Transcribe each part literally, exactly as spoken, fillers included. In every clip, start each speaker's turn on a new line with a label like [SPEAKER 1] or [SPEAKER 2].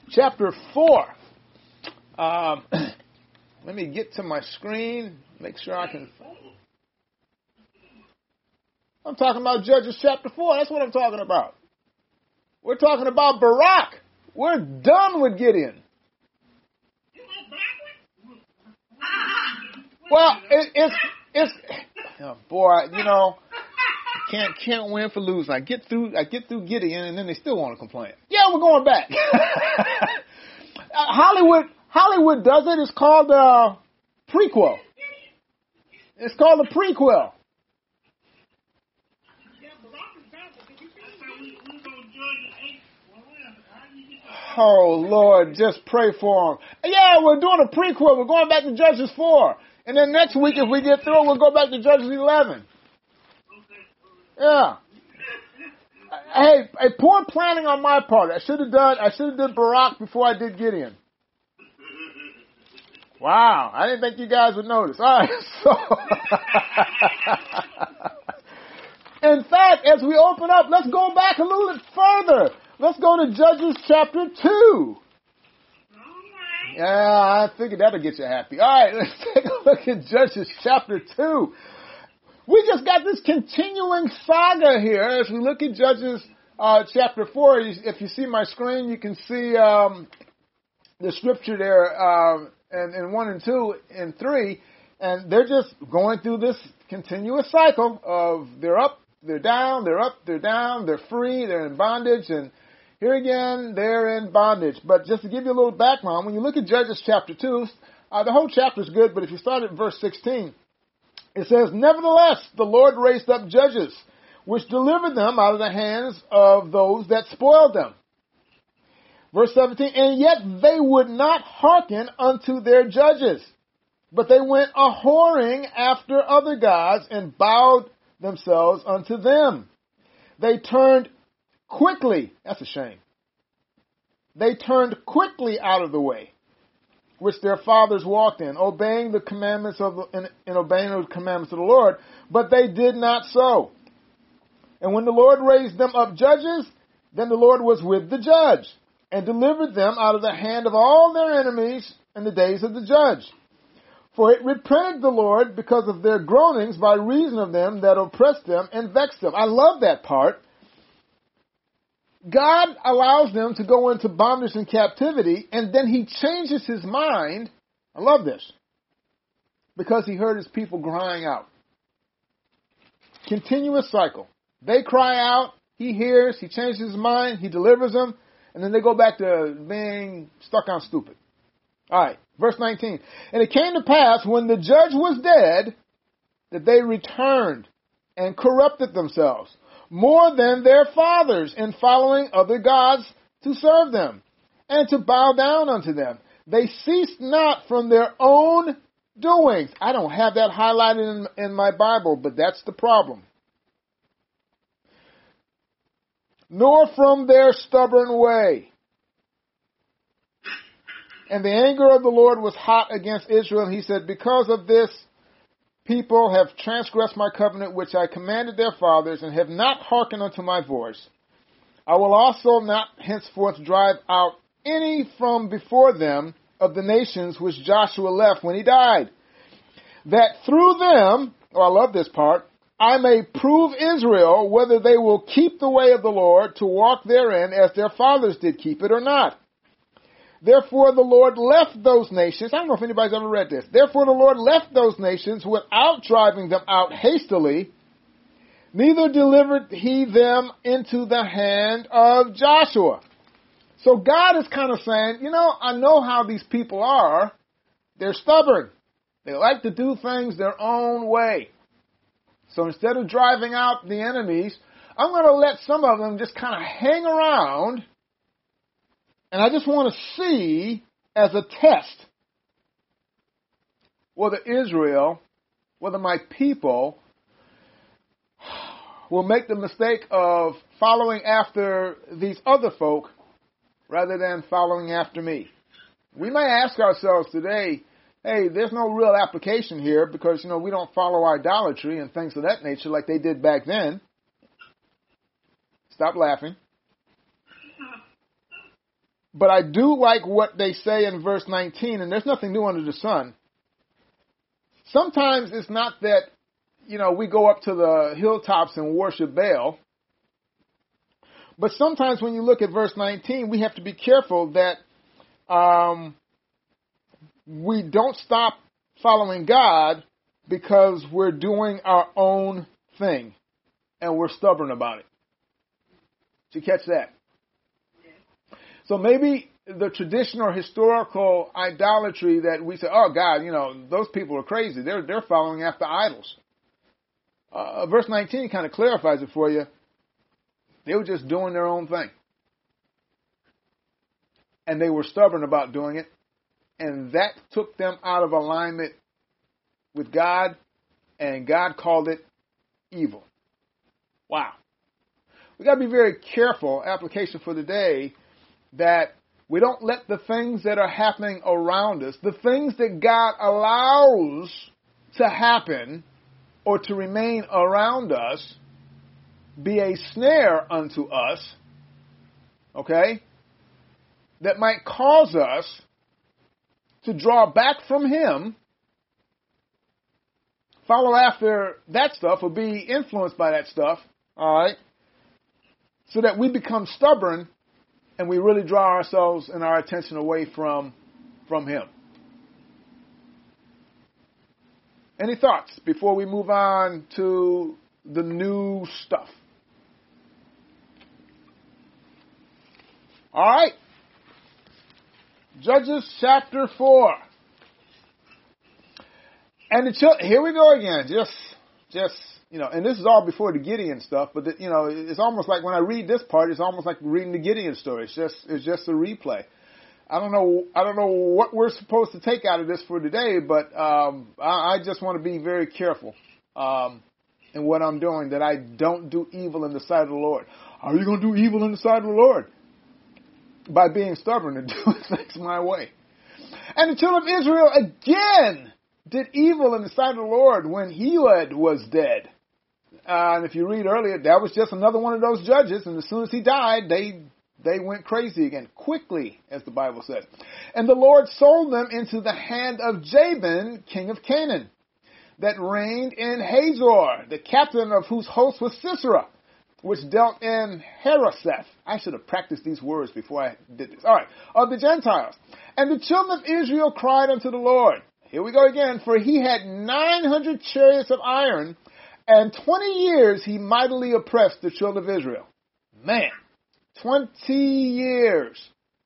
[SPEAKER 1] chapter four. Um, let me get to my screen, make sure I can. I'm talking about Judges chapter four. That's what I'm talking about. We're talking about Barak. We're done with Gideon. Well, it, it's it's oh boy, you know, can't can't win for losing. I get through I get through Gideon, and then they still want to complain. Yeah, we're going back. uh, Hollywood Hollywood does it. It's called uh, prequel. It's called a prequel. Oh Lord, just pray for them. Yeah, we're doing a prequel. We're going back to Judges four. And then next week, if we get through, we'll go back to Judges eleven. Yeah. Hey, hey, poor planning on my part. I should have done. I should have done Barak before I did Gideon. Wow, I didn't think you guys would notice. All right, so in fact, as we open up, let's go back a little bit further. Let's go to Judges chapter two. Yeah, I figured that'll get you happy. All right, let's take a look at Judges chapter two. We just got this continuing saga here as we look at Judges uh, chapter four. If you see my screen, you can see um, the scripture there uh, in, in one and two and three, and they're just going through this continuous cycle of they're up, they're down, they're up, they're down, they're free, they're in bondage, and here again, they're in bondage. But just to give you a little background, when you look at Judges chapter two, uh, the whole chapter is good, but if you start at verse sixteen, it says, "Nevertheless, the Lord raised up judges, which delivered them out of the hands of those that spoiled them." Verse seventeen, "And yet they would not hearken unto their judges, but they went a-whoring after other gods and bowed themselves unto them. They turned quickly," that's a shame, "they turned quickly out of the way, which their fathers walked in, obeying the commandments of the, and, and obeying the commandments of the Lord, but they did not so. And when the Lord raised them up judges, then the Lord was with the judge, and delivered them out of the hand of all their enemies in the days of the judge. For it repented the Lord because of their groanings by reason of them that oppressed them and vexed them." I love that part. God allows them to go into bondage and captivity, and then he changes his mind. I love this. Because he heard his people crying out. Continuous cycle. They cry out, he hears, he changes his mind, he delivers them, and then they go back to being stuck on stupid. All right, verse nineteen. "And it came to pass when the judge was dead that they returned and corrupted themselves more than their fathers in following other gods to serve them and to bow down unto them. They ceased not from their own doings." I don't have that highlighted in, in my Bible, but that's the problem. "Nor from their stubborn way. And the anger of the Lord was hot against Israel, and he said, because of this people have transgressed my covenant which I commanded their fathers, and have not hearkened unto my voice. I will also not henceforth drive out any from before them of the nations which Joshua left when he died, that through them," oh, I love this part, "I may prove Israel whether they will keep the way of the Lord to walk therein as their fathers did keep it or not. Therefore the Lord left those nations," I don't know if anybody's ever read this. "Therefore the Lord left those nations without driving them out hastily, neither delivered he them into the hand of Joshua." So God is kind of saying, you know, I know how these people are. They're stubborn. They like to do things their own way. So instead of driving out the enemies, I'm going to let some of them just kind of hang around. And I just want to see, as a test, whether Israel, whether my people will make the mistake of following after these other folk rather than following after me. We may ask ourselves today, hey, there's no real application here because, you know, we don't follow idolatry and things of that nature like they did back then. Stop laughing. But I do like what they say in verse nineteen, and there's nothing new under the sun. Sometimes it's not that, you know, we go up to the hilltops and worship Baal. But sometimes when you look at verse nineteen, we have to be careful that um, we don't stop following God because we're doing our own thing and we're stubborn about it. Did you catch that? So maybe the traditional historical idolatry that we say, oh God, you know, those people are crazy. They're they're following after idols. Uh, verse nineteen kind of clarifies it for you. They were just doing their own thing. And they were stubborn about doing it. And that took them out of alignment with God. And God called it evil. Wow. We got to be very careful, application for the day, that we don't let the things that are happening around us, the things that God allows to happen or to remain around us, be a snare unto us, okay, that might cause us to draw back from Him, follow after that stuff or be influenced by that stuff, all right, so that we become stubborn and we really draw ourselves and our attention away from, from Him. Any thoughts before we move on to the new stuff? All right. Judges chapter four. And the chil- here we go again. Just, just, you know, and this is all before the Gideon stuff, but the, you know, it's almost like when I read this part, it's almost like reading the Gideon story. It's just, it's just a replay. I don't know, I don't know what we're supposed to take out of this for today, but um, I, I just want to be very careful um, in what I'm doing, that I don't do evil in the sight of the Lord. Are you going to do evil in the sight of the Lord? By being stubborn and doing things my way. And the children of Israel again did evil in the sight of the Lord when Ehud was dead. Uh, and if you read earlier, that was just another one of those judges. And as soon as he died, they they went crazy again, quickly, as the Bible says. And the Lord sold them into the hand of Jabin, king of Canaan, that reigned in Hazor, the captain of whose host was Sisera, which dealt in Harosheth. I should have practiced these words before I did this. All right. Of the Gentiles. And the children of Israel cried unto the Lord. Here we go again. For he had nine hundred chariots of iron, and twenty years he mightily oppressed the children of Israel. Man, twenty years.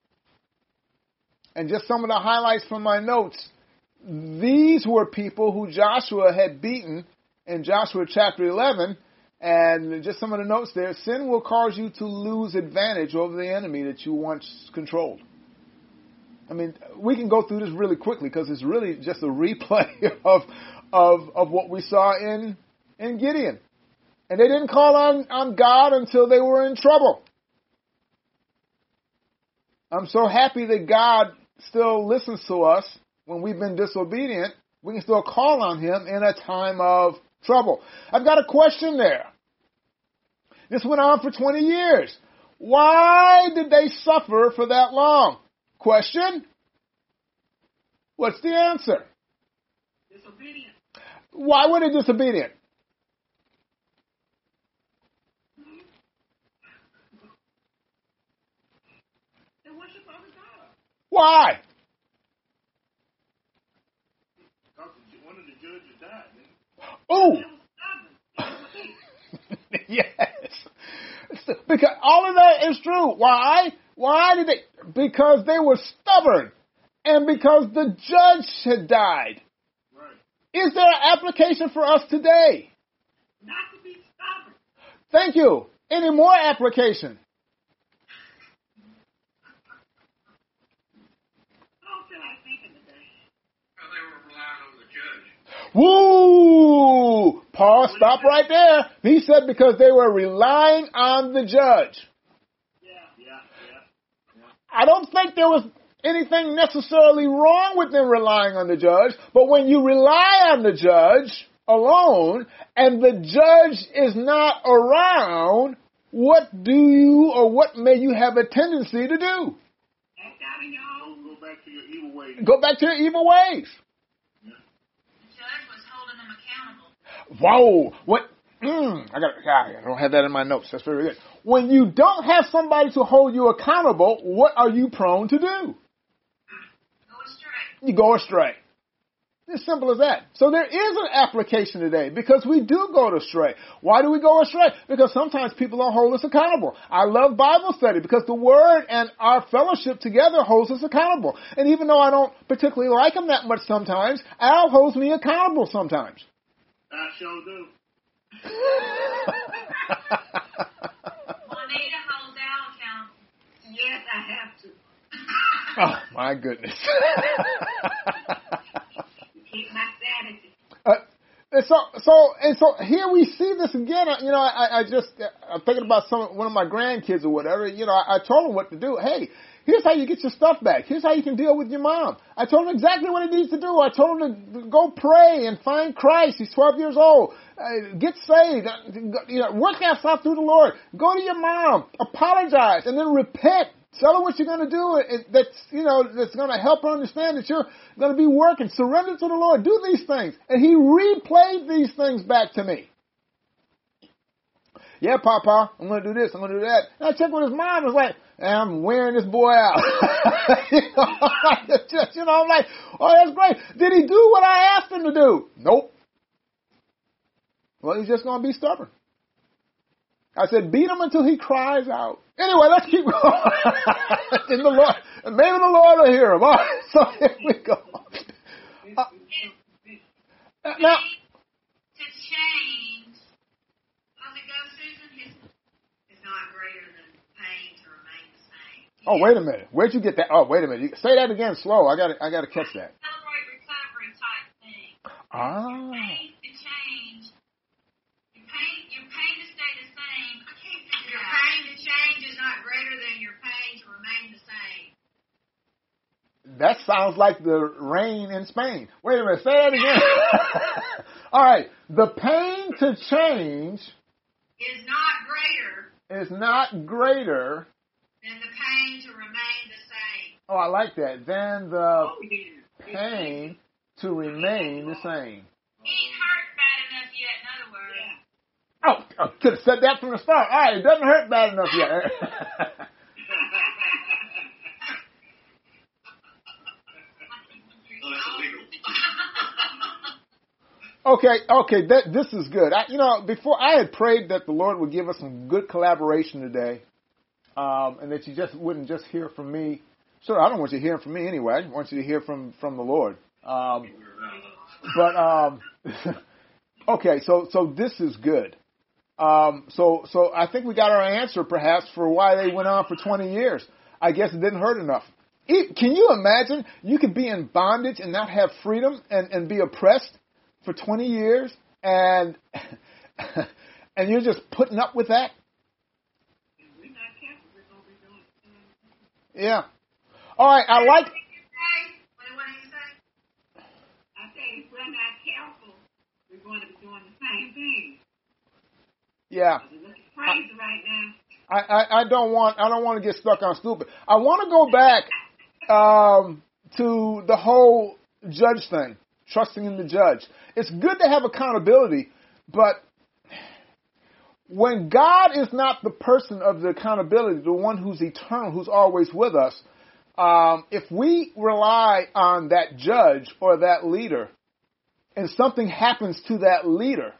[SPEAKER 1] And just some of the highlights from my notes. These were people who Joshua had beaten in Joshua chapter eleven. And just some of the notes there, sin will cause you to lose advantage over the enemy that you once controlled. I mean, we can go through this really quickly because it's really just a replay of of of what we saw in, in Gideon. And they didn't call on, on God until they were in trouble. I'm so happy that God still listens to us when we've been disobedient. We can still call on Him in a time of trouble. I've got a question there. This went on for twenty years. Why did they suffer for that long? Question? What's the answer?
[SPEAKER 2] Disobedient.
[SPEAKER 1] Why were they disobedient?
[SPEAKER 2] They worship other gods.
[SPEAKER 1] Why?
[SPEAKER 2] Because one of the judges died.
[SPEAKER 1] Oh! Yes. Because all of that is true. Why? Why did they? Because they were stubborn. And because the judge had died.
[SPEAKER 2] Right.
[SPEAKER 1] Is there an application for us today?
[SPEAKER 2] Not to be stubborn.
[SPEAKER 1] Thank you. Any more application?
[SPEAKER 2] How can I think of today?
[SPEAKER 3] Well, they were relying on the judge.
[SPEAKER 1] Woo! Paul, stop right there. He said because they were relying on the judge.
[SPEAKER 2] Yeah, yeah, yeah. yeah.
[SPEAKER 1] I don't think there was anything necessarily wrong with them relying on the judge, but when you rely on the judge alone and the judge is not around, what do you or what may you have a tendency to do?
[SPEAKER 2] Don't go back to your evil ways.
[SPEAKER 1] Go back to your evil ways.
[SPEAKER 2] Yeah.
[SPEAKER 4] The judge was holding them accountable.
[SPEAKER 1] Whoa. What? Mm, I got. I don't have that in my notes. That's very good. When you don't have somebody to hold you accountable, what are you prone to do?
[SPEAKER 4] Go astray.
[SPEAKER 1] You go astray. As simple as that. So there is an application today because we do go astray. Why do we go astray? Because sometimes people don't hold us accountable. I love Bible study because the Word and our fellowship together holds us accountable. And even though I don't particularly like him that much sometimes, Al holds me accountable sometimes.
[SPEAKER 2] I sure do.
[SPEAKER 4] Juanita holds Al accountable.
[SPEAKER 2] Yes, I have to.
[SPEAKER 1] Oh, my goodness.
[SPEAKER 2] Keep my sanity.
[SPEAKER 1] Uh, and so, so, and so here we see this again. You know, I, I just, I'm thinking about some, one of my grandkids or whatever. You know, I, I told him what to do. Hey, here's how you get your stuff back. Here's how you can deal with your mom. I told him exactly what he needs to do. I told him to go pray and find Christ. He's twelve years old. Uh, get saved. Uh, you know, work that stuff through the Lord. Go to your mom. Apologize and then repent. Tell her what you're going to do it, that's, you know, that's going to help her understand that you're going to be working. Surrender to the Lord. Do these things. And he replayed these things back to me. Yeah, Papa, I'm going to do this. I'm going to do that. And I checked with his mom. It's like, I'm wearing this boy out. you, know, I'm like, just, you know, I'm like, oh, that's great. Did he do what I asked him to do? Nope. Well, he's just going to be stubborn. I said, beat him until he cries out. Anyway, let's keep going. In the Lord, maybe the Lord will hear him. All right, so here we go. Uh, now,
[SPEAKER 4] To change, how's it go, Susan? His is not greater than pain to remain the same.
[SPEAKER 1] oh, wait a minute. Where'd you get that? Oh, wait a minute. Say that again slow. I got to I got to catch that.
[SPEAKER 4] Celebrate recovery type thing.
[SPEAKER 1] Ah.
[SPEAKER 4] Your pain to change. Your pain, your pain to stay the same. I can't figure Your pain to change is not greater than your pain to remain the same.
[SPEAKER 1] That sounds like the rain in Spain. Wait a minute. Say that again. All right. The pain to change
[SPEAKER 4] Is not greater
[SPEAKER 1] is not greater.
[SPEAKER 4] than the pain to remain the same.
[SPEAKER 1] Oh, I like that. Than the
[SPEAKER 2] Oh, yeah.
[SPEAKER 1] pain to remain the same.
[SPEAKER 4] He ain't hurt bad enough yet, in other words.
[SPEAKER 2] Yeah.
[SPEAKER 1] Oh, I could have said that from the start. All right, it doesn't hurt bad enough yet.
[SPEAKER 3] Oh, that's illegal.
[SPEAKER 1] okay, okay, that, this is good. I, you know, before I had prayed that the Lord would give us some good collaboration today, um, and that you just wouldn't just hear from me. Sure, I don't want you hearing from me anyway. I want you to hear from, from the Lord. Um, but um, okay, so so this is good. Um, so so I think we got our answer perhaps for why they went on for twenty years. I guess it didn't hurt enough. It, can you imagine you could be in bondage and not have freedom and, and be oppressed for twenty years and and you're just putting up with that?
[SPEAKER 2] If we're not careful, we're going to be doing the same.
[SPEAKER 1] Yeah. All right, I like...
[SPEAKER 4] What did what did you say?
[SPEAKER 2] I say if we're not careful, we're going to be doing the same thing.
[SPEAKER 1] Yeah.
[SPEAKER 2] We're looking crazy right now.
[SPEAKER 1] I, I, I don't want I don't want to get stuck on stupid. I want to go back um, to the whole judge thing, trusting in the judge. It's good to have accountability, but when God is not the person of the accountability, the one who's eternal, who's always with us, um, if we rely on that judge or that leader, and something happens to that leader,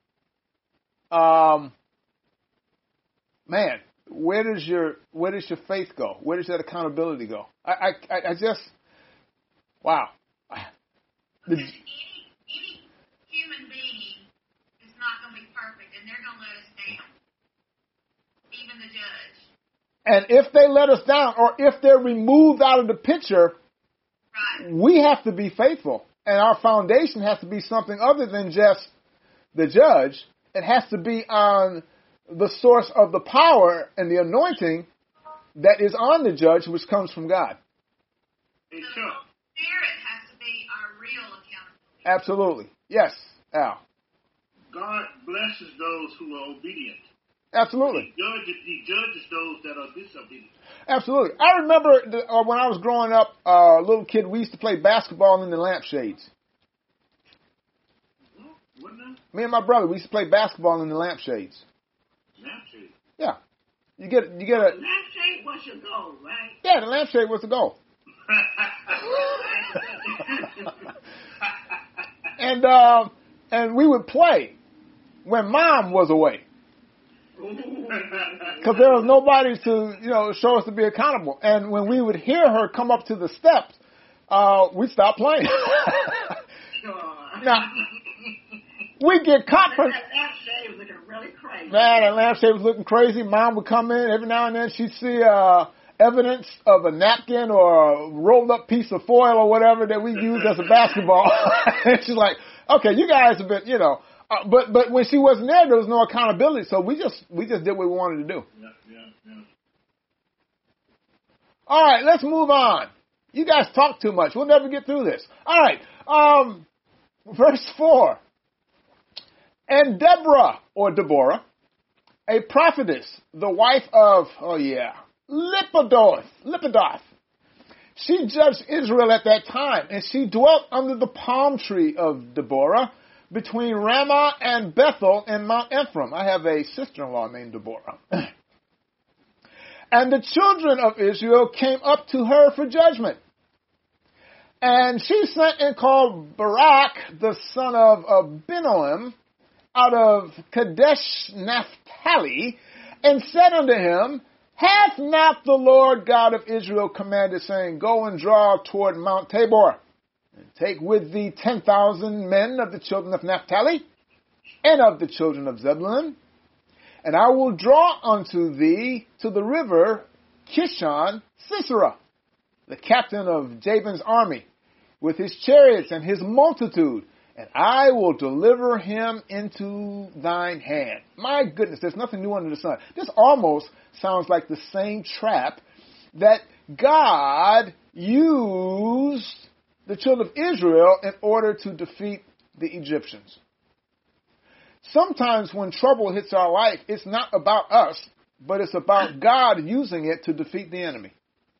[SPEAKER 1] um, man, where does your where does your faith go? Where does that accountability go? I I, I just wow. The,
[SPEAKER 4] Because any, any human being is not going to be perfect, and they're going to let us down. Even the judge.
[SPEAKER 1] and if they let us down, or if they're removed out of the picture,
[SPEAKER 4] Right.
[SPEAKER 1] we have to be faithful, and our foundation has to be something other than just the judge. It has to be on the source of the power and the anointing that is on the judge, which comes from God.
[SPEAKER 2] Hey,
[SPEAKER 4] The
[SPEAKER 2] Chuck,
[SPEAKER 4] Holy Spirit has to be our real accountability.
[SPEAKER 1] Absolutely. Yes, Al.
[SPEAKER 2] God blesses those who are obedient.
[SPEAKER 1] Absolutely.
[SPEAKER 5] He judges, he judges those that are disobedient.
[SPEAKER 1] Absolutely. I remember the, uh, when I was growing up, uh, a little kid, we used to play basketball in the lampshades.
[SPEAKER 5] What now?
[SPEAKER 1] Me and my brother, we used to play basketball in the lampshades.
[SPEAKER 5] Lampshade.
[SPEAKER 1] Yeah. You get you get a
[SPEAKER 2] Lampshade was your goal, right?
[SPEAKER 1] yeah. The lampshade was the goal. and uh, and we would play when Mom was away because there was nobody to you know show us to be accountable. And when we would hear her come up to the steps, uh, we stopped playing. Now we get caught for.
[SPEAKER 2] That lampshade was looking really crazy.
[SPEAKER 1] Man, that lampshade was looking crazy. Mom would come in every now and then. She'd see uh, evidence of a napkin or a rolled up piece of foil or whatever that we used as a basketball. And she's like, "Okay, you guys have been, you know." Uh, but but when she wasn't there, there was no accountability. So we just we just did what we wanted to do.
[SPEAKER 5] Yeah, yeah, yeah.
[SPEAKER 1] All right, let's move on. You guys talk too much. We'll never get through this. All right, um, verse four. And Deborah, or Deborah, a prophetess, the wife of, oh yeah, Lipidoth, Lipidoth. She judged Israel at that time, and she dwelt under the palm tree of Deborah between Ramah and Bethel in Mount Ephraim. I have a sister-in-law named Deborah. And the children of Israel came up to her for judgment. And she sent and called Barak, the son of Abinoam, out of Kadesh Naphtali, and said unto him, Hath not the Lord God of Israel commanded, saying, Go and draw toward Mount Tabor, and take with thee ten thousand men of the children of Naphtali, and of the children of Zebulun, and I will draw unto thee to the river Kishon Sisera, the captain of Jabin's army, with his chariots and his multitude, and I will deliver him into thine hand. My goodness, there's nothing new under the sun. This almost sounds like the same trap that God used the children of Israel in order to defeat the Egyptians. Sometimes when trouble hits our life, it's not about us, but it's about God using it to defeat the enemy.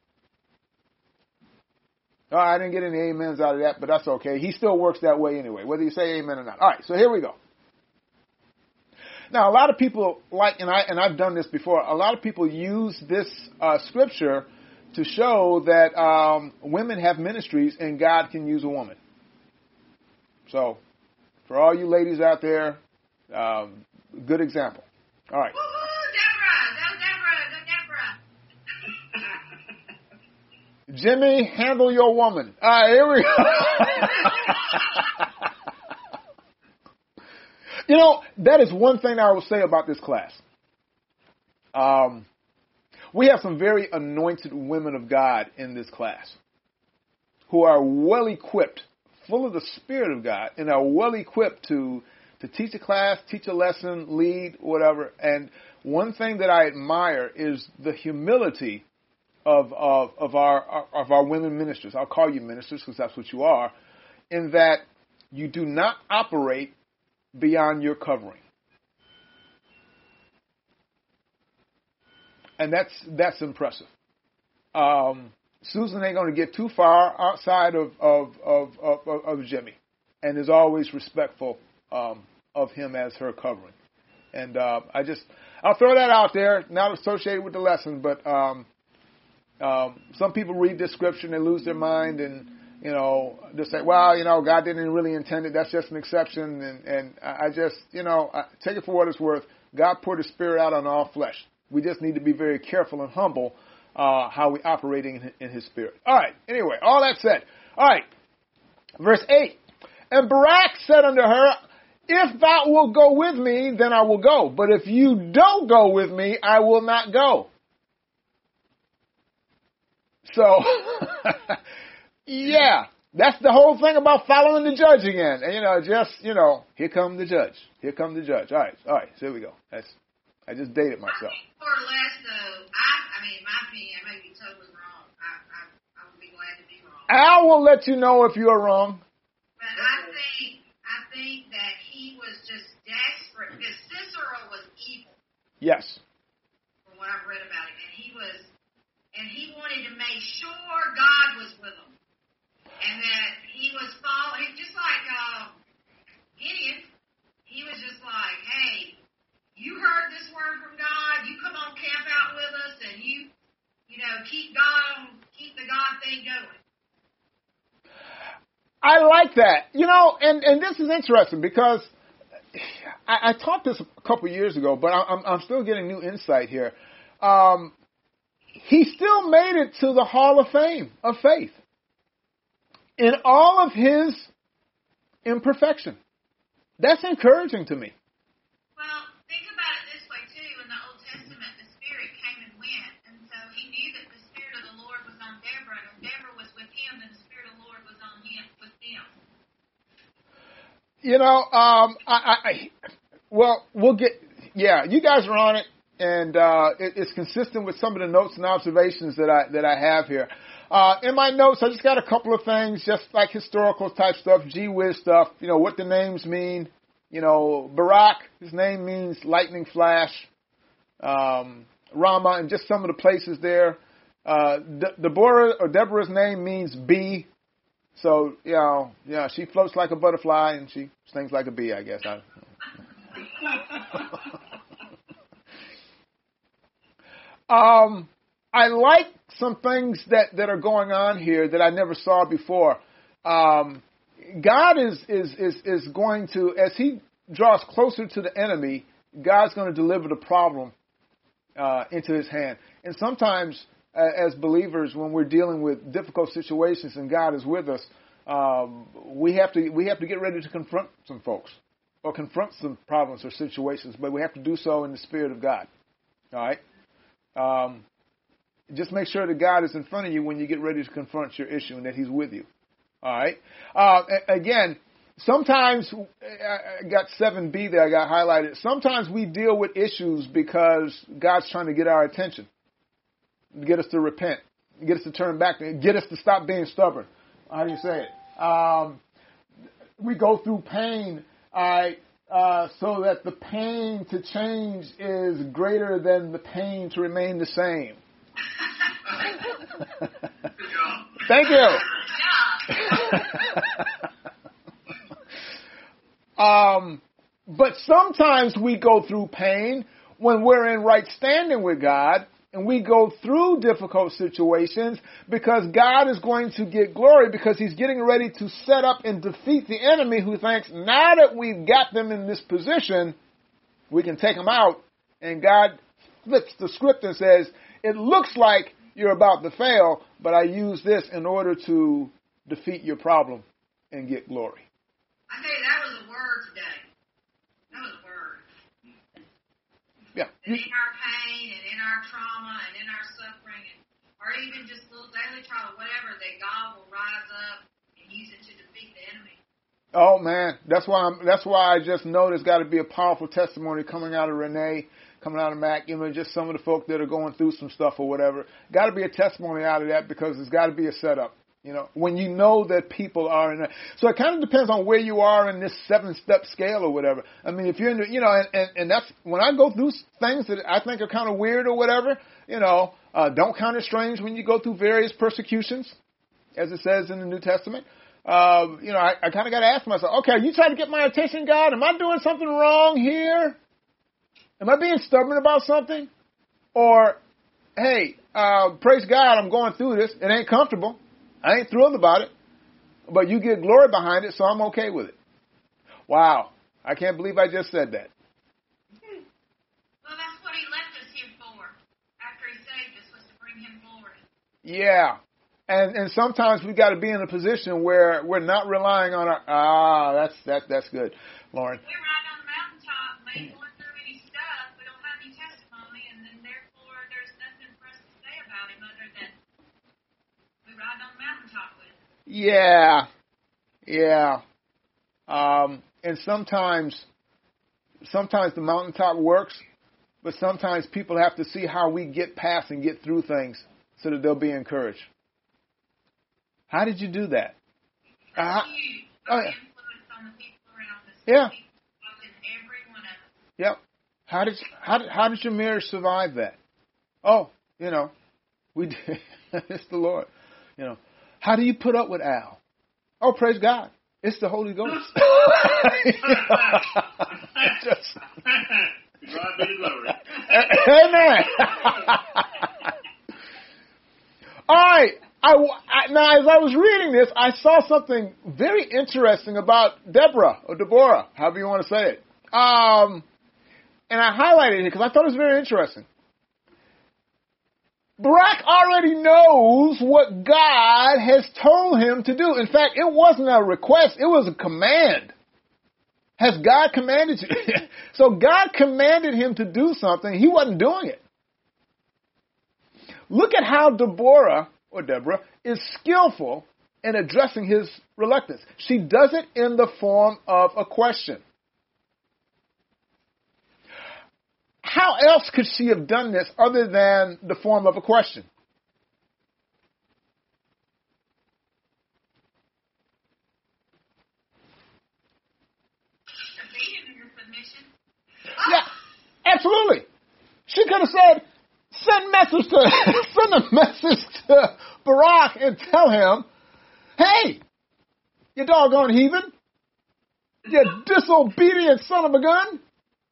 [SPEAKER 1] Oh, I didn't get any amens out of that, but that's okay. He still works that way anyway, whether you say amen or not. All right, so here we go. Now, a lot of people like, and, I, and I've done this before, a lot of people use this uh, scripture to show that um, women have ministries and God can use a woman. So, for all you ladies out there, um, good example. All right. Jimmy, handle your woman. All right, here we go. You know, that is one thing I will say about this class. Um, we have some very anointed women of God in this class who are well equipped, full of the Spirit of God, and are well equipped to, to teach a class, teach a lesson, lead, whatever. And one thing that I admire is the humility Of, of of our of our women ministers. I'll call you ministers because that's what you are, in that you do not operate beyond your covering, and that's that's impressive. Um, Susan ain't going to get too far outside of of of, of, of Jimmy, and is always respectful um, of him as her covering. And uh, I just I'll throw that out there, not associated with the lesson, but. Um, Um, some people read this scripture and they lose their mind and, you know, they say, well, you know, God didn't really intend it. That's just an exception. And, and I just, you know, I take it for what it's worth. God poured His Spirit out on all flesh. We just need to be very careful and humble uh, how we operate in, in His Spirit. All right. Anyway, all that said. All right. Verse eight. And Barak said unto her, If thou wilt go with me, then I will go. But if you don't go with me, I will not go. So, yeah, that's the whole thing about following the judge again. And, you know, just, you know, here come the judge. Here come the judge. All right, all right, so here we go. That's, I just dated myself.
[SPEAKER 4] I think more or less, though, I, I mean, in my opinion, I may be totally wrong. I, I, I would be glad to be wrong.
[SPEAKER 1] Al will let you know if you're wrong.
[SPEAKER 4] But I think, I think that he was just desperate because Sisera was evil.
[SPEAKER 1] Yes.
[SPEAKER 4] From what I've read about it. And he was, and he wanted to make sure God was with him. And that he was following, just like uh, Gideon, he was just like, hey, you heard this word from God, you come on camp out with us, and you, you know, keep God, keep the God thing going.
[SPEAKER 1] I like that. You know, and, and this is interesting because I, I taught this a couple of years ago, but I'm, I'm still getting new insight here. Um, he still made it to the Hall of Fame of Faith in all of his imperfection. That's encouraging to me.
[SPEAKER 4] Well, think about it this way, too. In the Old Testament, the Spirit came and went. And so he knew that the Spirit of the Lord was on Deborah. And if Deborah was with him, then the Spirit of the Lord was on him, with them.
[SPEAKER 1] You know, um, I, I, I, well, we'll get, yeah, you guys are on it. And uh, it, it's consistent with some of the notes and observations that I that I have here. Uh, in my notes, I just got a couple of things, just like historical type stuff, gee whiz stuff, you know, what the names mean. You know, Barak, his name means lightning flash. Um, Ramah, and just some of the places there. Uh, De- Deborah, or Deborah's name means bee. So, you know, yeah, she floats like a butterfly and she stings like a bee, I guess. I, um, I like some things that, that are going on here that I never saw before. Um, God is, is, is, is going to, as he draws closer to the enemy, God's going to deliver the problem uh, into his hand. And sometimes, uh, as believers, when we're dealing with difficult situations and God is with us, um, we have to we have to get ready to confront some folks or confront some problems or situations, but we have to do so in the Spirit of God. All right? Um, just make sure that God is in front of you when you get ready to confront your issue and that he's with you. All right? Uh, again, sometimes, I got seven B there, I got highlighted. Sometimes we deal with issues because God's trying to get our attention, get us to repent, get us to turn back, get us to stop being stubborn. How do you say it? Um, we go through pain, all right, uh, so that the pain to change is greater than the pain to remain the same. Thank you. um, but sometimes we go through pain when we're in right standing with God, and we go through difficult situations because God is going to get glory because he's getting ready to set up and defeat the enemy who thinks now that we've got them in this position, we can take them out. And God flips the script and says, it looks like you're about to fail, but I use this in order to defeat your problem and get glory.
[SPEAKER 4] I tell you, that was a word today. That was a word.
[SPEAKER 1] Yeah.
[SPEAKER 4] And in our pain and in our trauma and in our suffering, and, or even just little daily trial, whatever, that God will rise up and use it to defeat the enemy.
[SPEAKER 1] Oh man, that's why I'm, that's why I just know there's got to be a powerful testimony coming out of Renee, coming out of Mac, you know, just some of the folk that are going through some stuff or whatever. Got to be a testimony out of that because there's got to be a setup. You know, when you know that people are in a, so it kind of depends on where you are in this seven step scale or whatever. I mean, if you're in the, you know, and, and, and that's when I go through things that I think are kind of weird or whatever, you know, uh, don't count it strange when you go through various persecutions, as it says in the New Testament. Uh, you know, I, I kind of got to ask myself, okay, are you trying to get my attention, God? Am I doing something wrong here? Am I being stubborn about something? Or, hey, uh, praise God, I'm going through this. It ain't comfortable. I ain't thrilled about it, but you get glory behind it, so I'm okay with it. Wow. I can't believe I just said that.
[SPEAKER 4] Well, that's what he left us here for. After he saved us, was to bring him glory.
[SPEAKER 1] Yeah. And and sometimes we got to be in a position where we're not relying on our, ah, that's, that's, that's good, Lauren.
[SPEAKER 4] We're right on the mountaintop, we ain't going through any stuff, we don't have any testimony, and then therefore there's nothing for us to say about him other than we ride on the mountaintop with him.
[SPEAKER 1] Yeah. Yeah. Um, and sometimes, sometimes the mountaintop works, but sometimes people have to see how we get past and get through things so that they'll be encouraged. How did you do that?
[SPEAKER 4] That's
[SPEAKER 1] uh,
[SPEAKER 4] huge.
[SPEAKER 1] Oh, yeah.
[SPEAKER 4] Influence on the people around us.
[SPEAKER 1] Yeah.
[SPEAKER 4] People watching every one of us.
[SPEAKER 1] Yep. How did how did how did your marriage survive that? Oh, you know, we did. It's the Lord. You know, how do you put up with Al? Oh, praise God, it's the Holy Ghost. Just,
[SPEAKER 5] God be the glory.
[SPEAKER 1] Amen. All right. I, I, now, as I was reading this, I saw something very interesting about Deborah or Deborah, however you want to say it. Um, and I highlighted it because I thought it was very interesting. Barak already knows what God has told him to do. In fact, it wasn't a request, it was a command. Has God commanded you? So God commanded him to do something. He wasn't doing it. Look at how Deborah, or Deborah, is skillful in addressing his reluctance. She does it in the form of a question. How else could she have done this other than the form of a question? Yeah, absolutely. She could have said, send message to send a message to Barak and tell him, hey, you doggone heathen, you disobedient son of a gun.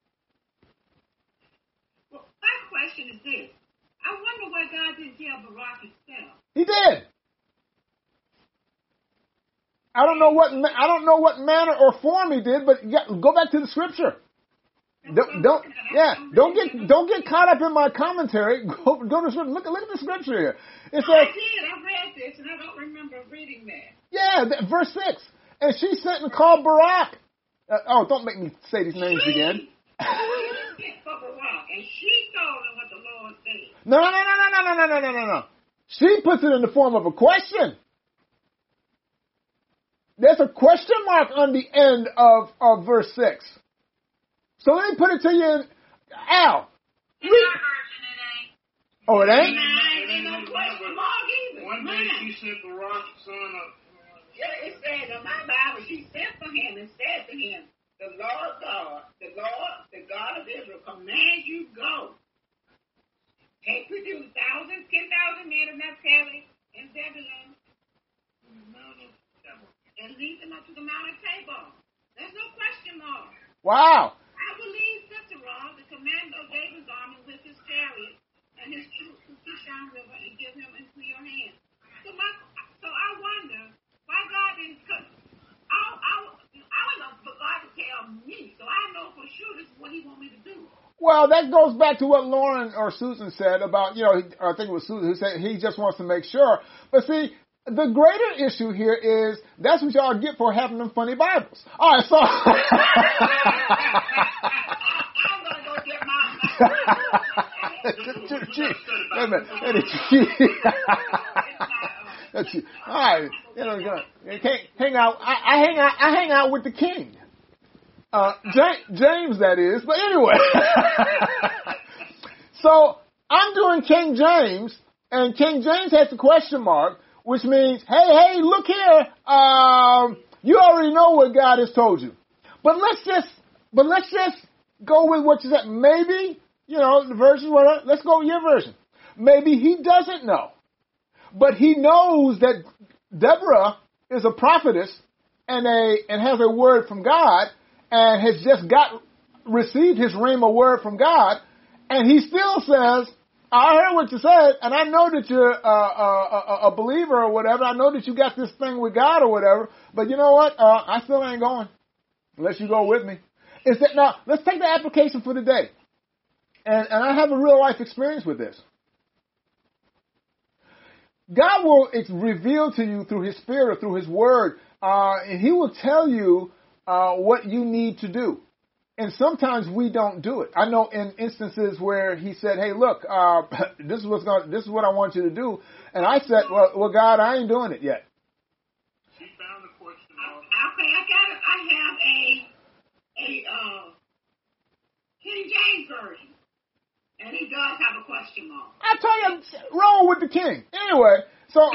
[SPEAKER 2] Well, my question is this. I wonder why God didn't tell Barak himself.
[SPEAKER 1] He did. I don't know what I don't know what manner or form he did, but go back to the scripture. Don't, don't yeah, don't get don't get caught up in my commentary. Go, go to scripture. Look, look at the scripture here. It
[SPEAKER 2] No, I
[SPEAKER 1] says,
[SPEAKER 2] did. I read this, and I don't remember reading that.
[SPEAKER 1] yeah, th- verse six. And she sent and called Barak. Uh, oh, don't make me say these names
[SPEAKER 2] She-
[SPEAKER 1] again.
[SPEAKER 2] She sent for Barak, and she told him what the Lord said.
[SPEAKER 1] No, no, no, no, no, no, no, no, no, no. She puts it in the form of a question. There's a question mark on the end of, of verse six. So let me put it to you in, Al.
[SPEAKER 4] In our version, it ain't.
[SPEAKER 1] Oh, it ain't?
[SPEAKER 2] Nine, ain't no question mark either.
[SPEAKER 5] One day
[SPEAKER 2] Mine.
[SPEAKER 5] she sent Barak, son of...
[SPEAKER 2] Yeah, it said in my Bible, she sent for him and said to him, the Lord God, the Lord, the God of Israel, commands you go. Take with you thousand, ten thousand men of Naphtali and Zebulun, and lead them up to the Mount of Tabor. There's no question mark.
[SPEAKER 1] Wow.
[SPEAKER 2] I will lead Sisera, the commander of David's army, with his chariot and his troops to Kishon River and give him into your hands. So, my, so I wonder why God didn't. Cause I, I, I would love for God to tell me, so I know for sure this is what He wants me to do.
[SPEAKER 1] Well, that goes back to what Lauren or Susan said about, you know, I think it was Susan who said he just wants to make sure. But see, the greater issue here is that's what y'all get for having them funny Bibles. All right, so.
[SPEAKER 2] I'm going to go get
[SPEAKER 1] my. All right, you know, hang out. I, I hang out. I hang out with the king, uh, James, James, that is. But anyway, so I'm doing King James, and King James has a question mark, which means, hey, hey, look here, um, you already know what God has told you. But let's just, but let's just go with what you said. Maybe, you know, the version, whatever, let's go with your version. Maybe he doesn't know. But he knows that Deborah is a prophetess and a, and has a word from God and has just got, received his rhema word from God. And he still says, I heard what you said, and I know that you're uh, a, a, a believer or whatever. I know that you got this thing with God or whatever. But you know what? Uh, I still ain't going unless you go with me. Is that now? Let's take the application for today, and and I have a real life experience with this. God will reveal to you through His Spirit or through His Word, uh, and He will tell you uh, what you need to do. And sometimes we don't do it. I know in instances where He said, "Hey, look, uh, this is what's going. This is what I want you to do," and I said, "Well, well, God, I ain't doing it yet."
[SPEAKER 5] She found the question.
[SPEAKER 2] Okay, I got it. I have a a uh, King James version, and he does have a question mark.
[SPEAKER 1] I tell you, roll with the king. Anyway, so.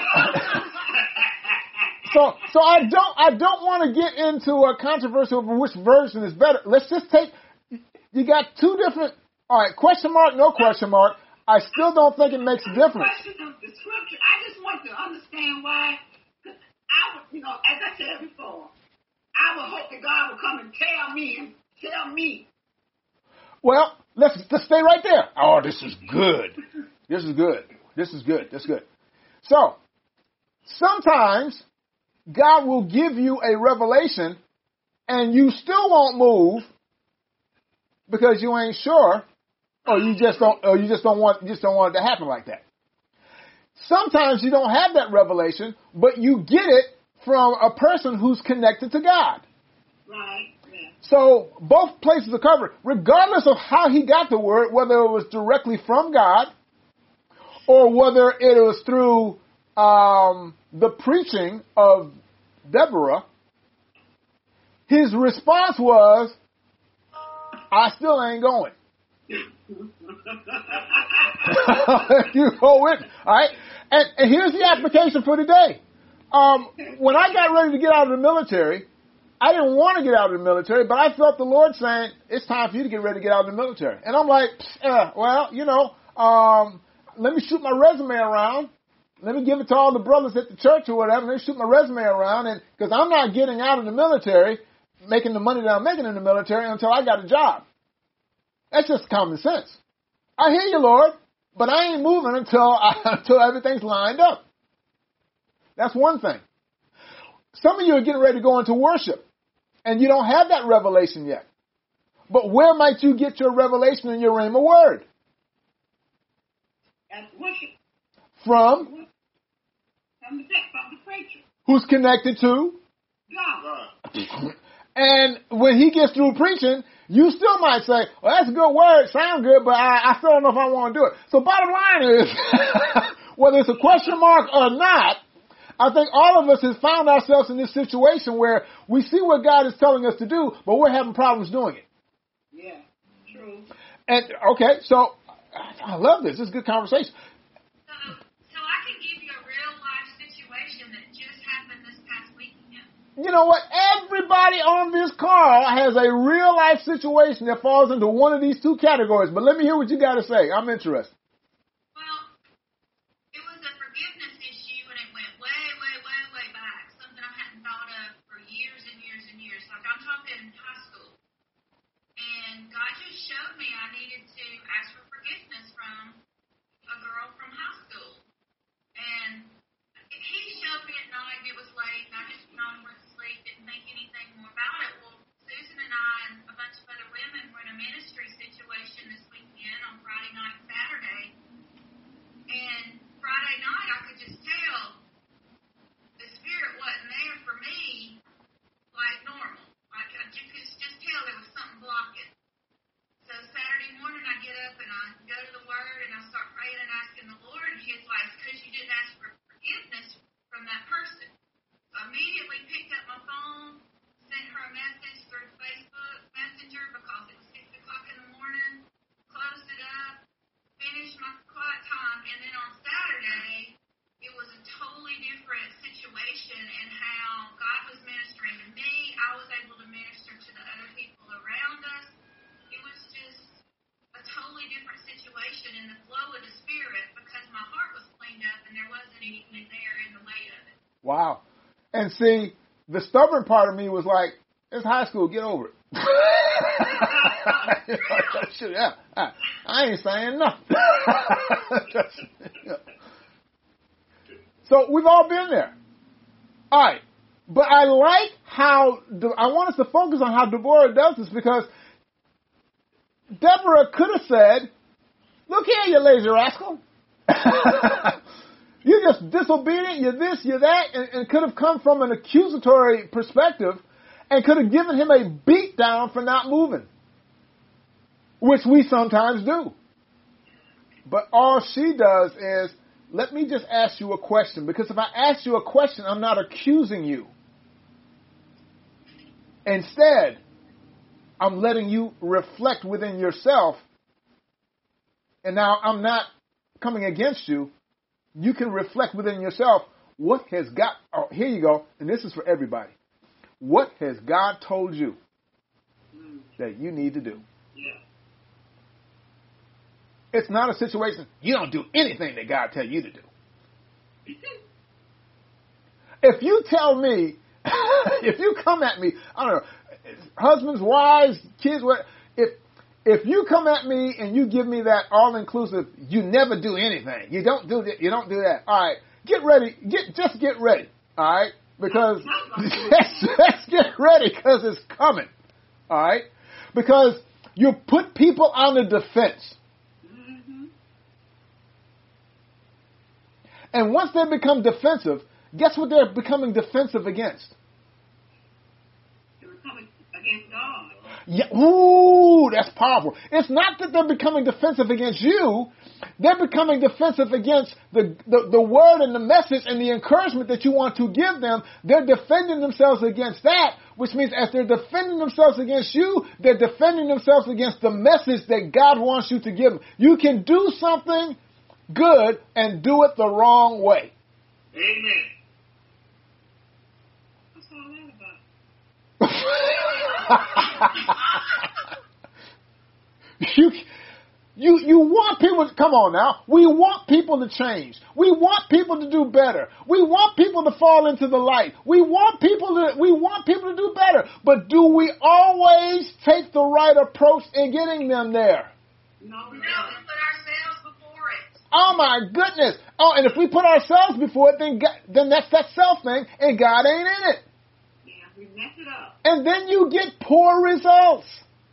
[SPEAKER 1] So, so I don't, I don't want to get into a controversy over which version is better. Let's just take, You got two different, all right, question mark, no question mark. I still don't think it makes a difference.
[SPEAKER 2] Question of the scripture. I just want to understand why. I would, you know, as I said before, I would hope that God would come and tell me and tell me.
[SPEAKER 1] Well, let's let's stay right there. Oh, this is good. This is good. This is good. This is good. So, sometimes God will give you a revelation and you still won't move because you ain't sure, or you just don't, or you just don't want, you just don't want it to happen like that. Sometimes you don't have that revelation, but you get it from a person who's connected to God.
[SPEAKER 2] Right. Yeah.
[SPEAKER 1] So both places are covered, regardless of how he got the word, whether it was directly from God or whether it was through um, the preaching of Deborah. His response was, I still ain't going. You go with me, all right? And, and here's the application for today. Um, when I got ready to get out of the military, I didn't want to get out of the military, but I felt the Lord saying, it's time for you to get ready to get out of the military. And I'm like, eh, well, you know, um, let me shoot my resume around. Let me give it to all the brothers at the church or whatever. Let me shoot my resume around. And because I'm not getting out of the military, making the money that I'm making in the military until I got a job. That's just common sense. I hear you, Lord, but I ain't moving until I, until everything's lined up. That's one thing. Some of you are getting ready to go into worship, and you don't have that revelation yet. But where might you get your revelation and your rhema word?
[SPEAKER 2] At worship.
[SPEAKER 1] From?
[SPEAKER 2] From the, from the preacher.
[SPEAKER 1] Who's connected to?
[SPEAKER 2] God.
[SPEAKER 1] And when he gets through preaching, you still might say, well, that's a good word, sound good, but I, I still don't know if I want to do it. So bottom line is, whether it's a question mark or not, I think all of us have found ourselves in this situation where we see what God is telling us to do, but we're having problems doing it.
[SPEAKER 2] Yeah, true.
[SPEAKER 1] And, okay, so I love this. This is a good conversation.
[SPEAKER 4] So, so I can give you a real life situation that just happened this past weekend.
[SPEAKER 1] You know what? Everybody on this call has a real life situation that falls into one of these two categories. But let me hear what you got to say. I'm interested.
[SPEAKER 4] Well, it was a forgiveness issue, and it went way, way, way, way back. Something I hadn't thought of for years and years and years. Like I'm talking high school. And God just showed me I needed to ask for forgiveness from a girl from high school. And he showed me at night, it was late, and I just went on with sleep, didn't think anything more about it. Well, Susan and I and a bunch of other women were in a ministry situation this weekend on Friday night and Saturday. And Friday night, I could just tell the spirit wasn't there for me like normal. Like I just could just tell there was something blocking. So Saturday morning, I get up and I go to the Word and I start praying and asking the Lord. And He's like, because you didn't ask for forgiveness from that person. So I immediately picked up my phone, sent her a message through Facebook Messenger because it was six o'clock in the morning, closed it up, finished my quiet time, and then on Saturday, it was a totally different situation in how God was ministering to me. I was able to minister to the other people around us. It was just a totally different situation in the flow of the Spirit because my heart was cleaned up and there wasn't anything there in the way of it.
[SPEAKER 1] Wow. And see, the stubborn part of me was like, it's high school, get over it. Yeah, I, I ain't saying nothing. So we've all been there. All right. But I like how, I want us to focus on how Deborah does this because Deborah could have said, look here, you lazy rascal. You're just disobedient, you're this, you're that, and, and could have come from an accusatory perspective and could have given him a beat down for not moving, which we sometimes do. But all she does is, let me just ask you a question, because if I ask you a question, I'm not accusing you. Instead, I'm letting you reflect within yourself, and now I'm not coming against you. You can reflect within yourself what has God, oh, here you go, and this is for everybody. What has God told you that you need to do?
[SPEAKER 2] Yeah.
[SPEAKER 1] It's not a situation, you don't do anything that God tells you to do. If you tell me, if you come at me, I don't know, husbands, wives, kids, what, if if you come at me and you give me that all-inclusive, you never do anything. You don't do that. You don't do that. All right, get ready. Get just get ready. All right, because let's, let's get ready because it's coming. All right, because you put people on the defense. And once they become defensive, guess what they're becoming defensive against?
[SPEAKER 2] They're becoming against God.
[SPEAKER 1] Yeah, ooh, that's powerful. It's not that they're becoming defensive against you. They're becoming defensive against the, the, the word and the message and the encouragement that you want to give them. They're defending themselves against that, which means as they're defending themselves against you, they're defending themselves against the message that God wants you to give them. You can do something good and do it the wrong way.
[SPEAKER 5] Amen.
[SPEAKER 2] What's all that about?
[SPEAKER 1] you, you, you want people to, come on now, we want people to change. We want people to do better. We want people to fall into the light. We want people to, we want people to do better. But do we always take the right approach in getting them there?
[SPEAKER 2] No, we
[SPEAKER 4] No,
[SPEAKER 2] don't.
[SPEAKER 4] we put ourselves before it.
[SPEAKER 1] Oh my goodness. Oh, and if we put ourselves before it, then God, then that's that self thing, and God ain't in it.
[SPEAKER 2] Yeah, we mess it up.
[SPEAKER 1] And then you get poor results.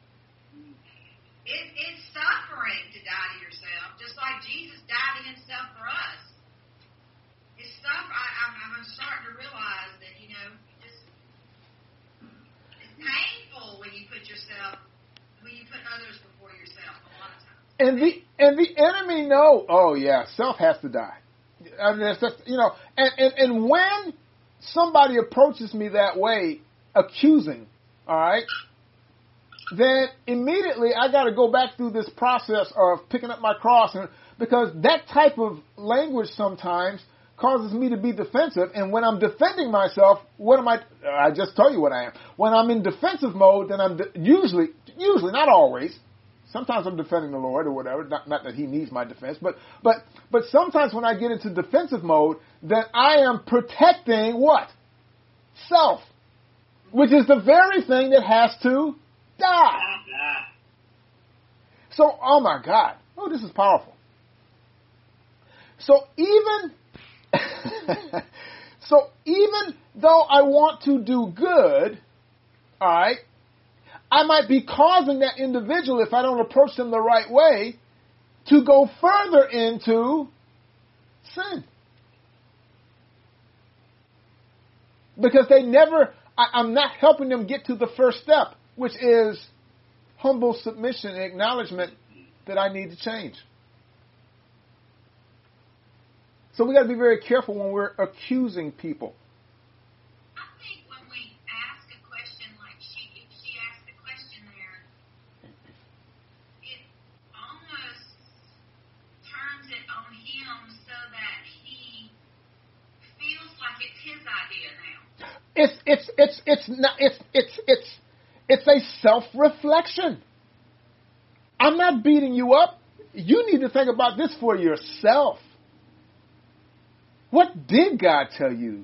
[SPEAKER 4] It, it's suffering to die to yourself, just like Jesus died to himself for us. It's stuff. I, I'm, I'm starting to realize that, you know, just it's painful when you put yourself, when you put others before yourself a lot of times.
[SPEAKER 1] And the and the enemy know, oh yeah, self has to die. I mean, that's just, you know, and, and, and when somebody approaches me that way, accusing, all right, then immediately I got to go back through this process of picking up my cross, and because that type of language sometimes causes me to be defensive. And when I'm defending myself, what am I? I just tell you what I am. When I'm in defensive mode, then I'm de- usually, usually not always. Sometimes I'm defending the Lord or whatever. Not, not that He needs my defense, but but but sometimes when I get into defensive mode, then I am protecting what? Self, which is the very thing that has to die. So, oh my God. Oh, this is powerful. So even, so even though I want to do good, all right, I might be causing that individual, if I don't approach them the right way, to go further into sin. Because they never, I, I'm not helping them get to the first step, which is humble submission and acknowledgement that I need to change. So we got to be very careful when we're accusing people.
[SPEAKER 4] I think when we ask a question like she, if she asked a question there, it almost turns it on him so that he feels like it's his idea now.
[SPEAKER 1] It's it's it's it's not it's it's it's it's a self-reflection. I'm not beating you up. You need to think about this for yourself. What did God tell you?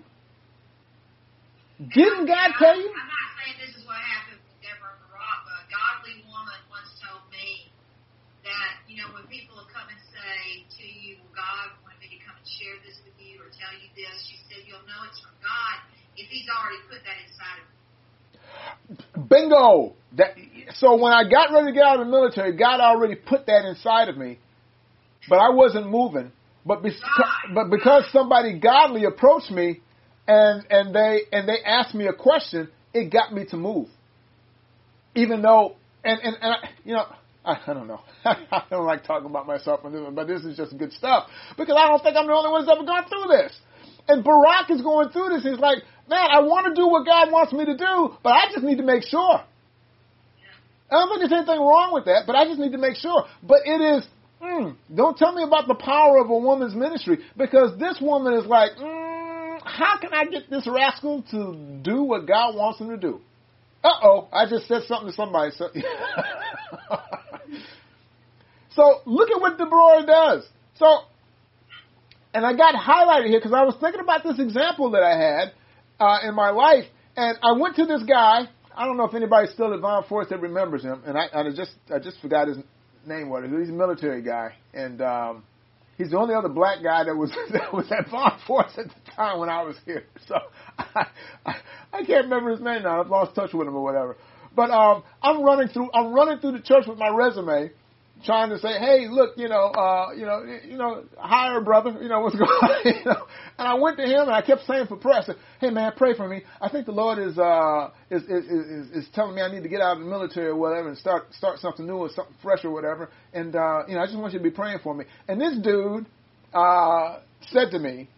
[SPEAKER 1] Didn't God tell you?
[SPEAKER 4] I'm not saying this is what happened with Deborah and Barak, but a godly woman once told me that, you know, when people will come and say to you, well, God wanted me to come and share this with you or tell you this, she said, you'll know it's from God if He's already put that inside of you.
[SPEAKER 1] Bingo! That, so when I got ready to get out of the military, God already put that inside of me, but I wasn't moving. But because, but because somebody godly approached me and, and they and they asked me a question, it got me to move. Even though, and, and, and I, you know, I, I don't know. I don't like talking about myself, but this is just good stuff. Because I don't think I'm the only one that's ever gone through this. And Barak is going through this. He's like, man, I want to do what God wants me to do, but I just need to make sure. I don't think there's anything wrong with that, but I just need to make sure. But it is, mm, don't tell me about the power of a woman's ministry, because this woman is like, mm, how can I get this rascal to do what God wants him to do? Uh-oh, I just said something to somebody. So, So look at what Deborah does. So, and I got highlighted here because I was thinking about this example that I had uh, in my life, and I went to this guy. I don't know if anybody's still at Von Force that remembers him, and I, I just I just forgot his name. What he's a military guy, and um, he's the only other black guy that was that was at Von Force at the time when I was here. So I, I, I can't remember his name now. I've lost touch with him or whatever. But um, I'm running through I'm running through the church with my resume, trying to say, hey, look, you know, uh, you know, you know, hire brother, you know, what's going on, you know. And I went to him and I kept saying for prayer, I said, hey man, pray for me. I think the Lord is, uh, is, is, is, is telling me I need to get out of the military or whatever and start, start something new or something fresh or whatever. And, uh, you know, I just want you to be praying for me. And this dude, uh, said to me,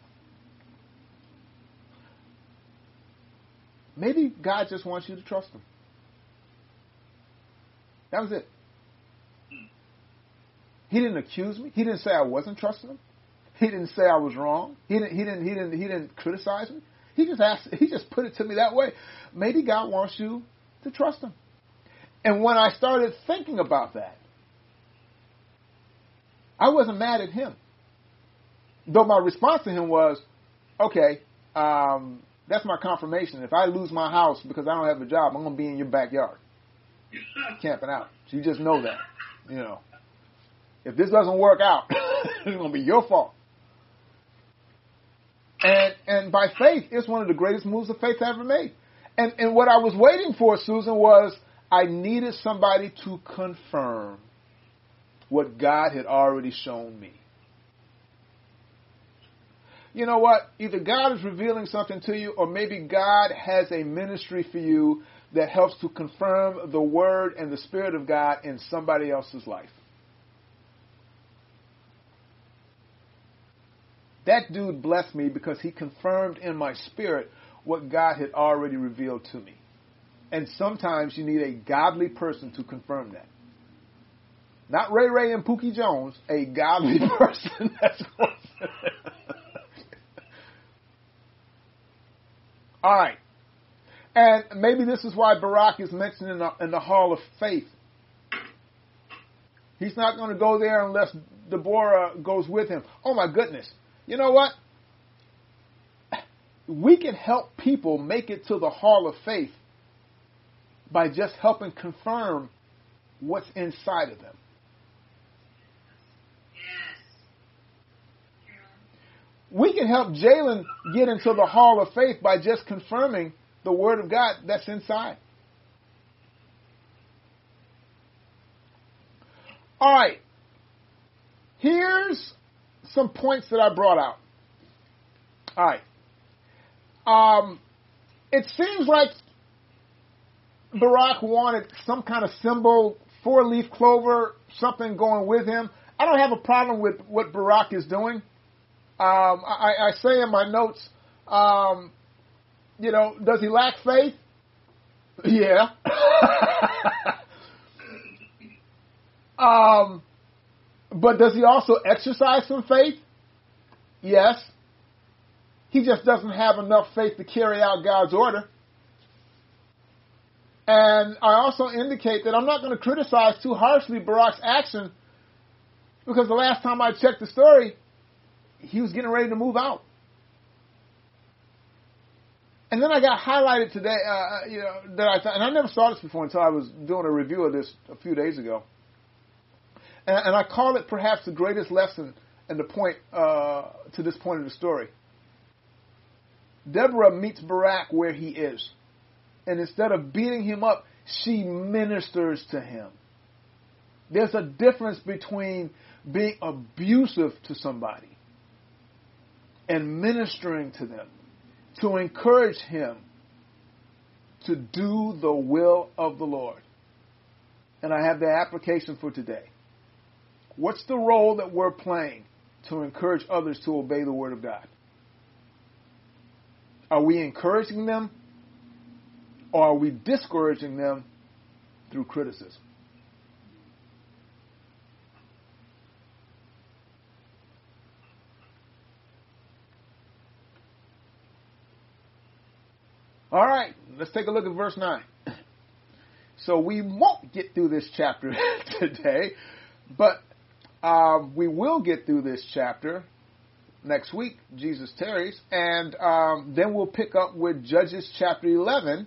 [SPEAKER 1] maybe God just wants you to trust him. That was it. He didn't accuse me. He didn't say I wasn't trusting him. He didn't say I was wrong. He didn't. He didn't. He didn't. He didn't criticize me. He just asked. He just put it to me that way. Maybe God wants you to trust him. And when I started thinking about that, I wasn't mad at him. Though my response to him was, "Okay, um, that's my confirmation. If I lose my house because I don't have a job, I'm going to be in your backyard, camping out. So you just know that, you know." If this doesn't work out, it's going to be your fault. And and by faith, it's one of the greatest moves of faith I ever made. And and what I was waiting for, Susan, was I needed somebody to confirm what God had already shown me. You know what? Either God is revealing something to you, or maybe God has a ministry for you that helps to confirm the Word and the Spirit of God in somebody else's life. That dude blessed me because he confirmed in my spirit what God had already revealed to me. And sometimes you need a godly person to confirm that. Not Ray Ray and Pookie Jones, a godly person. That's what All right. And maybe this is why Barak is mentioned in the, in the Hall of Faith. He's not going to go there unless Deborah goes with him. Oh, my goodness. You know what? We can help people make it to the Hall of Faith by just helping confirm what's inside of them.
[SPEAKER 4] Yes.
[SPEAKER 1] We can help Jalen get into the Hall of Faith by just confirming the Word of God that's inside. All right. Here's some points that I brought out. All right. Um, it seems like Barak wanted some kind of symbol, four-leaf clover, something going with him. I don't have a problem with what Barak is doing. Um, I, I say in my notes, um, you know, does he lack faith? Yeah. um. But does he also exercise some faith? Yes. He just doesn't have enough faith to carry out God's order. And I also indicate that I'm not going to criticize too harshly Barak's action because the last time I checked the story, he was getting ready to move out. And then I got highlighted today, uh, you know, that I thought, and I never saw this before until I was doing a review of this a few days ago. And I call it perhaps the greatest lesson and the point uh, to this point of the story. Deborah meets Barak where he is. And instead of beating him up, she ministers to him. There's a difference between being abusive to somebody and ministering to them, to encourage him to do the will of the Lord. And I have the application for today. What's the role that we're playing to encourage others to obey the Word of God? Are we encouraging them, or are we discouraging them through criticism? All right, let's take a look at verse nine. So we won't get through this chapter today, but um, we will get through this chapter next week, Jesus tarries, and um, then we'll pick up with Judges chapter eleven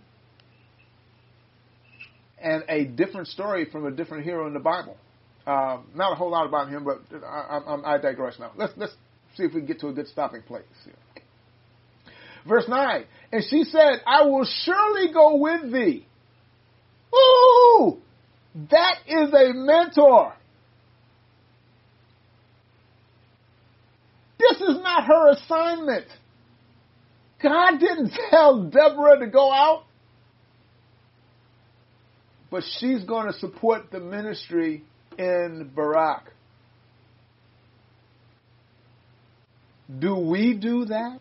[SPEAKER 1] and a different story from a different hero in the Bible. Um, not a whole lot about him, but I, I, I digress now. Let's let's see if we can get to a good stopping place here. Verse nine, and she said, I will surely go with thee. Ooh, that is a mentor. This is not her assignment. God didn't tell Deborah to go out, but she's going to support the ministry in Barak. Do we do that?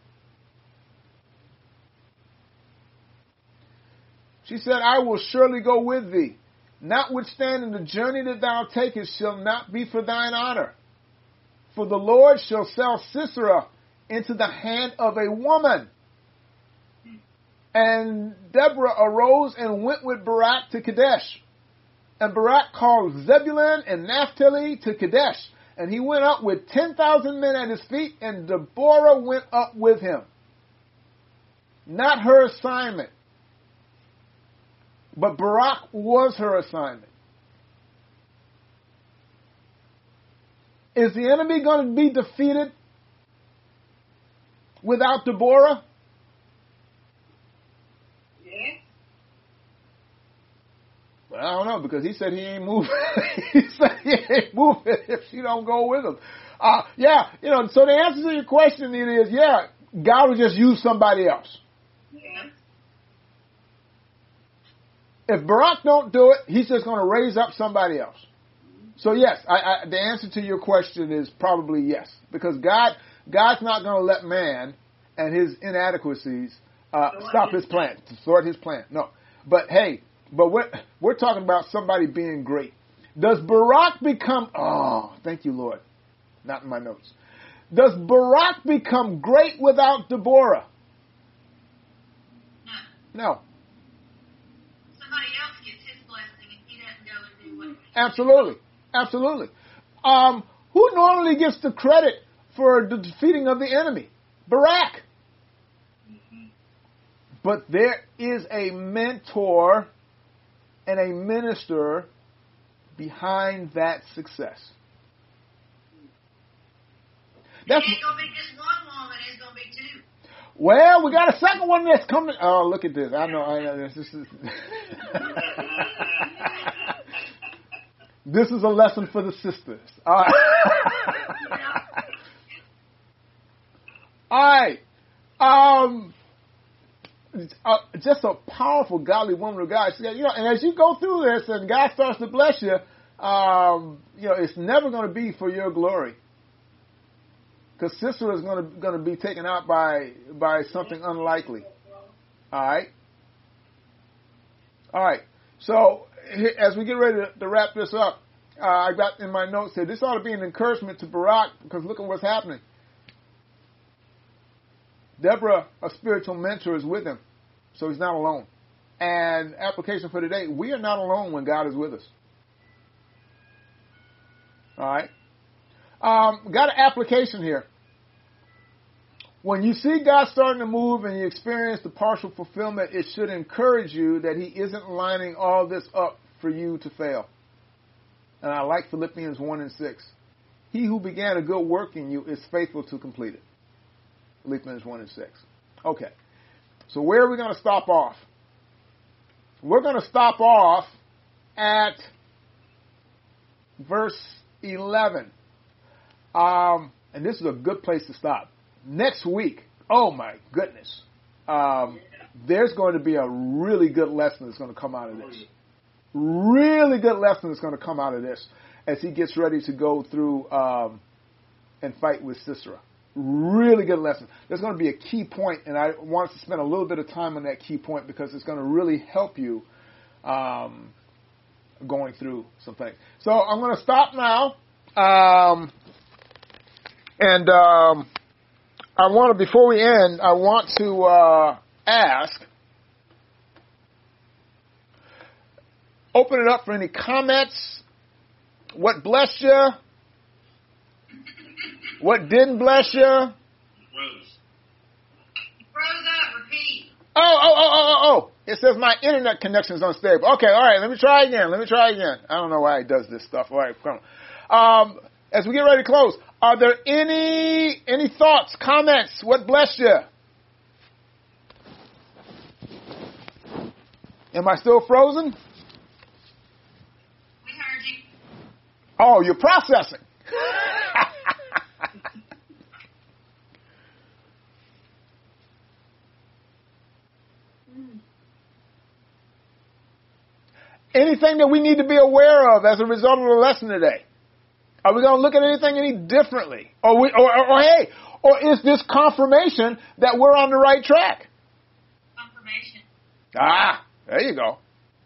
[SPEAKER 1] She said, I will surely go with thee. Notwithstanding the journey that thou takest shall not be for thine honor. For the Lord shall sell Sisera into the hand of a woman. And Deborah arose and went with Barak to Kadesh. And Barak called Zebulun and Naphtali to Kadesh. And he went up with ten thousand men at his feet, and Deborah went up with him. Not her assignment. But Barak was her assignment. Is the enemy going to be defeated without Deborah?
[SPEAKER 2] Yes.
[SPEAKER 1] Well, I don't know, because he said he ain't moving. He said he ain't moving if she don't go with him. Uh, yeah, you know, so the answer to your question is, yeah, God will just use somebody else.
[SPEAKER 2] Yes.
[SPEAKER 1] If Barak don't do it, he's just going to raise up somebody else. So yes, I, I, the answer to your question is probably yes, because God, God's not going to let man and his inadequacies uh, stop his plan, to thwart his plan. No, but hey, but we're we're talking about somebody being great. Does Barak become? Oh, thank you, Lord. Not in my notes. Does Barak become great without Deborah?
[SPEAKER 4] No.
[SPEAKER 1] No.
[SPEAKER 4] Somebody else gets his blessing and he doesn't go and do what.
[SPEAKER 1] Absolutely. Absolutely. Um, who normally gets the credit for the defeating of the enemy? Barak. Mm-hmm. But there is a mentor and a minister behind that success.
[SPEAKER 4] That's, it ain't going to be just one woman, it's going to be two.
[SPEAKER 1] Well, we got a second one that's coming. Oh, look at this. I know. I know this, this is... This is a lesson for the sisters. All right. All right. Um, uh, just a powerful, godly woman of God. She, you know, and as you go through this, and God starts to bless you, um, you know, it's never going to be for your glory, because Sisera is going to going to be taken out by by something unlikely. All right. All right. So, as we get ready to, to wrap this up, uh, I got in my notes here, this ought to be an encouragement to Barak, because look at what's happening. Deborah, a spiritual mentor, is with him, so he's not alone. And application for today, we are not alone when God is with us. All right? Um, got an application here. When you see God starting to move and you experience the partial fulfillment, it should encourage you that he isn't lining all this up for you to fail. And I like Philippians one and six. He who began a good work in you is faithful to complete it. Philippians one and six. Okay. So where are we going to stop off? We're going to stop off at verse eleven. Um, and this is a good place to stop. Next week, oh my goodness, um, there's going to be a really good lesson that's going to come out of this. Really good lesson that's going to come out of this as he gets ready to go through um, and fight with Sisera. Really good lesson. There's going to be a key point, and I want to spend a little bit of time on that key point because it's going to really help you um, going through some things. So I'm going to stop now, um, and um, I want to, before we end, I want to uh, ask, open it up for any comments. What blessed you? What didn't bless you?
[SPEAKER 5] Rose.
[SPEAKER 4] Froze up. Repeat.
[SPEAKER 1] Oh, oh, oh, oh, oh, oh. It says my internet connection is unstable. Okay, all right, let me try again. Let me try again. I don't know why he does this stuff. All right, come on. Um, as we get ready to close, are there any any thoughts, comments? What blessed you? Am I still frozen?
[SPEAKER 4] We heard you.
[SPEAKER 1] Oh, you're processing. Anything that we need to be aware of as a result of the lesson today? Are we going to look at anything any differently? Or, we, or, or, or hey, or is this confirmation that we're on the right track?
[SPEAKER 4] Confirmation.
[SPEAKER 1] Ah, there you go.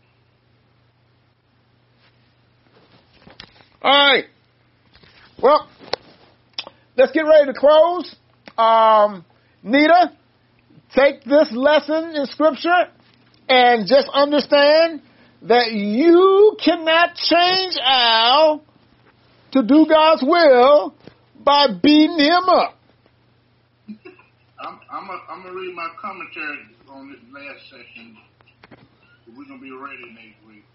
[SPEAKER 1] All right. Well, let's get ready to close. Um, Nita, take this lesson in Scripture and just understand that you cannot change Al to do God's will by beating him up.
[SPEAKER 5] I'm I'm a, I'm gonna read my commentary on this last session. We're gonna be ready next week.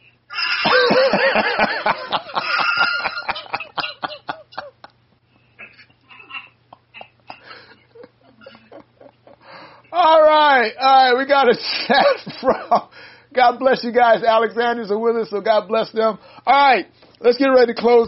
[SPEAKER 1] All right, all right. We got a chat from. God bless you guys. Alexanders are with us, so God bless them. All right, let's get ready to close.